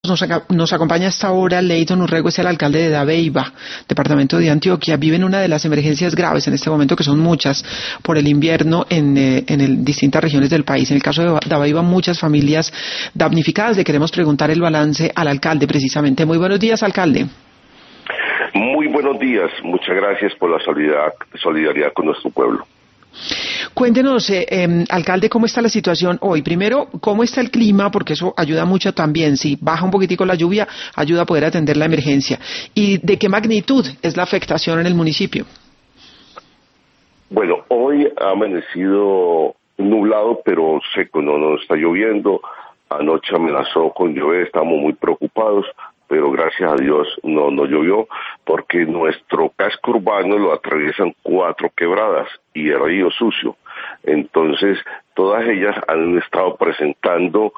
Nos acompaña a esta hora Leyton Urrego, es el alcalde de Dabeiba, departamento de Antioquia. Vive en una de las emergencias graves en este momento, que son muchas, por el invierno en distintas regiones del país. En el caso de Dabeiba, muchas familias damnificadas. Le queremos preguntar el balance al alcalde, precisamente. Muy buenos días, alcalde. Muy buenos días. Muchas gracias por la solidaridad con nuestro pueblo. Cuéntenos, alcalde, ¿cómo está la situación hoy? Primero, ¿cómo está el clima? Porque eso ayuda mucho también. Si baja un poquitico la lluvia, ayuda a poder atender la emergencia. ¿Y de qué magnitud es la afectación en el municipio? Bueno, hoy ha amanecido nublado, pero seco, no está lloviendo. Anoche amenazó con llover, estamos muy preocupados, pero gracias a Dios no llovió, porque nuestro casco urbano lo atraviesan 4 quebradas y el río sucio. Entonces, todas ellas han estado presentando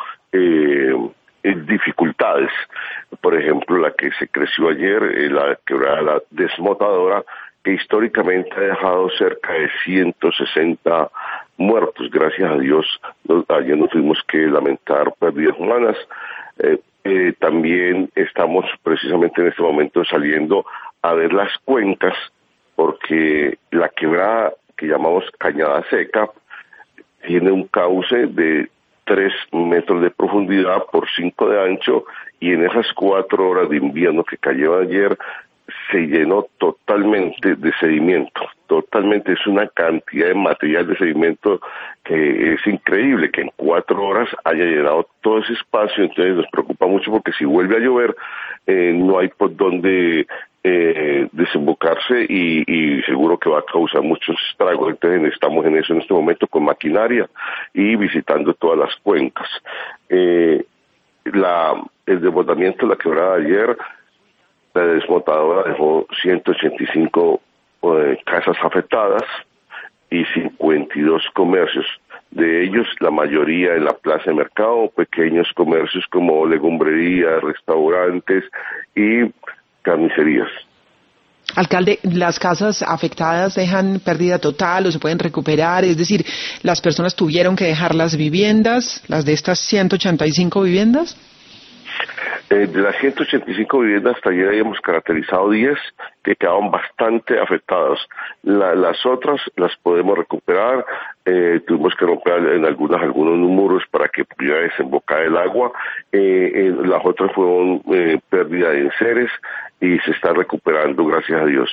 dificultades. Por ejemplo, la que se creció ayer, la quebrada La Desmotadora, que históricamente ha dejado cerca de 160 muertos. Gracias a Dios, ayer no tuvimos que lamentar pérdidas humanas. También estamos precisamente en este momento saliendo a ver las cuencas, porque la quebrada que llamamos Cañada Seca tiene un cauce de 3 metros de profundidad por 5 de ancho, y en esas 4 horas de invierno que cayeron ayer se llenó totalmente de sedimento. Totalmente, es una cantidad de material de sedimento que es increíble, que en 4 horas haya llenado todo ese espacio. Entonces nos preocupa mucho, porque si vuelve a llover no hay por dónde desembocarse, y seguro que va a causar muchos estragos. Entonces estamos en eso en este momento, con maquinaria y visitando todas las cuencas. El desbordamiento de la quebrada de ayer, la Desmotadora dejó 185 casas afectadas y 52 comercios. De ellos, la mayoría en la plaza de mercado, pequeños comercios como legumbrerías, restaurantes y carnicerías. Alcalde, ¿las casas afectadas dejan pérdida total o se pueden recuperar? Es decir, ¿las personas tuvieron que dejar las viviendas, las de estas 185 viviendas? De las 185 viviendas, hasta ayer habíamos caracterizado 10 que quedaban bastante afectadas. Las otras las podemos recuperar. Tuvimos que romper en algunos muros para que pudiera desembocar el agua. Las otras fueron pérdida de enseres y se está recuperando, gracias a Dios.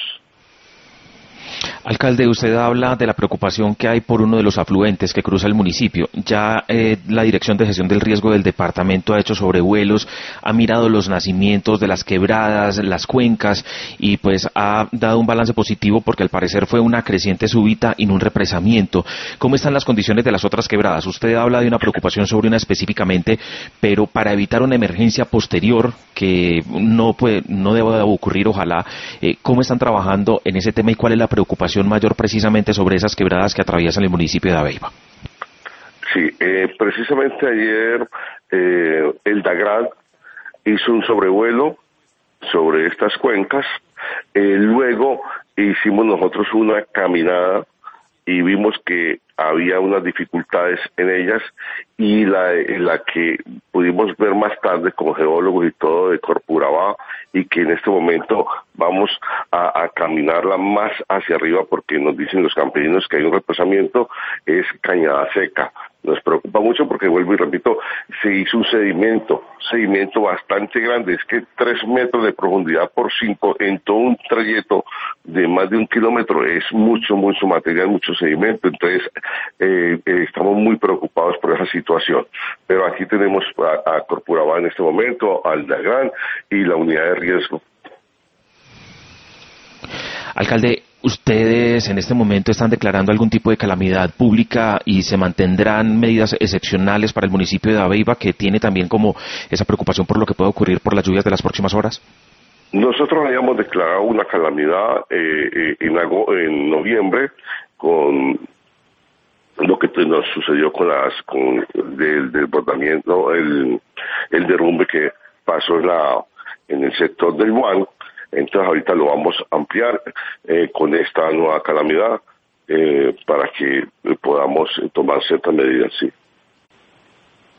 Alcalde, usted habla de la preocupación que hay por uno de los afluentes que cruza el municipio. Ya la Dirección de Gestión del Riesgo del departamento ha hecho sobrevuelos, ha mirado los nacimientos de las quebradas, las cuencas, y pues ha dado un balance positivo, porque al parecer fue una creciente súbita y no un represamiento. ¿Cómo están las condiciones de las otras quebradas? Usted habla de una preocupación sobre una específicamente, pero para evitar una emergencia posterior que no deba ocurrir, ojalá, ¿cómo están trabajando en ese tema y cuál es la preocupación mayor precisamente sobre esas quebradas que atraviesan el municipio de Dabeiba? Sí, precisamente ayer el DAGRAD hizo un sobrevuelo sobre estas cuencas. Luego hicimos nosotros una caminada y vimos que había unas dificultades en ellas, y la que pudimos ver más tarde con geólogos y todo de Corpurabá, y que en este momento vamos a caminarla más hacia arriba, porque nos dicen los campesinos que hay un represamiento, es Cañada Seca. Nos preocupa mucho porque, vuelvo y repito, se hizo un sedimento bastante grande. Es que 3 metros de profundidad por 5 en todo un trayecto de más de 1 kilómetro es mucho material, mucho sedimento. Entonces estamos muy preocupados por esa situación. Pero aquí tenemos a Corpurabá en este momento, al DAGRAN y la unidad de riesgo. Alcalde, ¿ustedes en este momento están declarando algún tipo de calamidad pública y se mantendrán medidas excepcionales para el municipio de Dabeiba, que tiene también como esa preocupación por lo que puede ocurrir por las lluvias de las próximas horas? Nosotros habíamos declarado una calamidad en noviembre, con lo que nos sucedió del desbordamiento, el derrumbe que pasó en el sector del Guan. Entonces ahorita lo vamos a ampliar con esta nueva calamidad para que podamos tomar ciertas medidas, sí.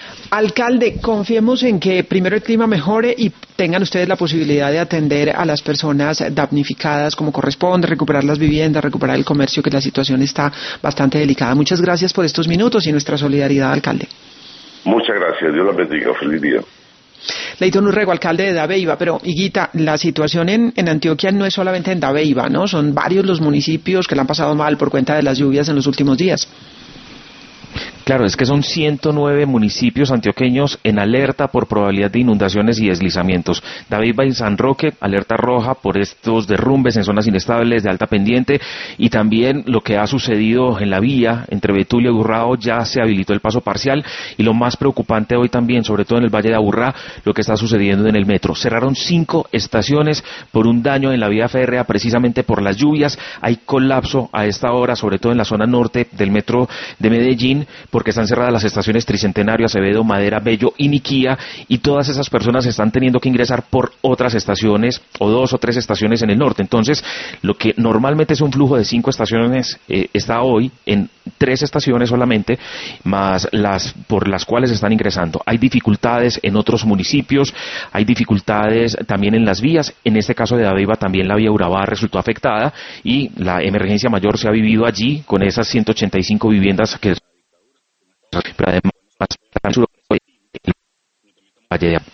Alcalde, confiemos en que primero el clima mejore y tengan ustedes la posibilidad de atender a las personas damnificadas como corresponde, recuperar las viviendas, recuperar el comercio, que la situación está bastante delicada. Muchas gracias por estos minutos y nuestra solidaridad, alcalde. Muchas gracias, Dios la bendiga, feliz día. Leighton Urrego, alcalde de Dabeiba, pero Higuita, la situación en Antioquia no es solamente en Dabeiba, ¿no? Son varios los municipios que la han pasado mal por cuenta de las lluvias en los últimos días. Claro, es que son 109 municipios antioqueños en alerta por probabilidad de inundaciones y deslizamientos. Dabeiba y San Roque, alerta roja por estos derrumbes en zonas inestables de alta pendiente, y también lo que ha sucedido en la vía entre Betulia y Urrao, ya se habilitó el paso parcial, y lo más preocupante hoy también, sobre todo en el Valle de Aburrá, lo que está sucediendo en el metro. Cerraron 5 estaciones por un daño en la vía férrea, precisamente por las lluvias. Hay colapso a esta hora, sobre todo en la zona norte del metro de Medellín, porque están cerradas las estaciones Tricentenario, Acevedo, Madera, Bello y Niquía, y todas esas personas están teniendo que ingresar por otras estaciones, o 2 o 3 estaciones en el norte. Entonces, lo que normalmente es un flujo de 5 estaciones, está hoy en 3 estaciones solamente, más las por las cuales están ingresando. Hay dificultades en otros municipios, hay dificultades también en las vías. En este caso de Dabeiba también la vía Urabá resultó afectada, y la emergencia mayor se ha vivido allí con esas 185 viviendas que... Pero además, el Valle de